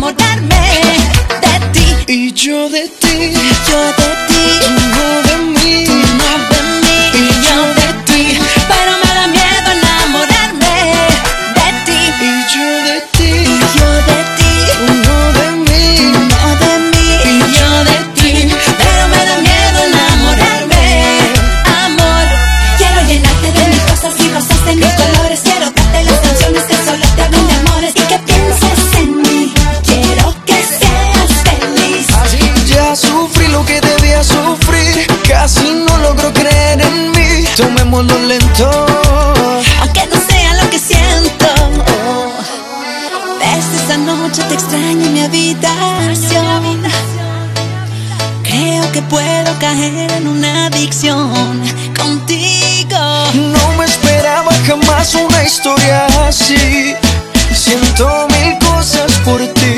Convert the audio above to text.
enamorarme de ti. Y yo de ti, Yo de ti, tú no de mí. tú no de mí. Y yo de ti, Pero me da miedo enamorarme de ti. y yo de ti, Yo de ti, tú no de mí. no de mí. Y yo de ti, Pero me da miedo enamorarme. Amor, quiero llenarte de mis cosas y rosas de mis colores. Quiero darte las canciones que solo te hablan de amores y que pienses en mí. Quiero que seas feliz. ya sufrí lo que debía sufrir. Casi no logro creer en mí. Tomémoslo lento. Aunque no sea lo que siento. Desde esa noche te extraño en mi habitación. Creo que puedo caer en una adicción contigo. No me esperaba jamás una historia así. Siento mil cosas por ti.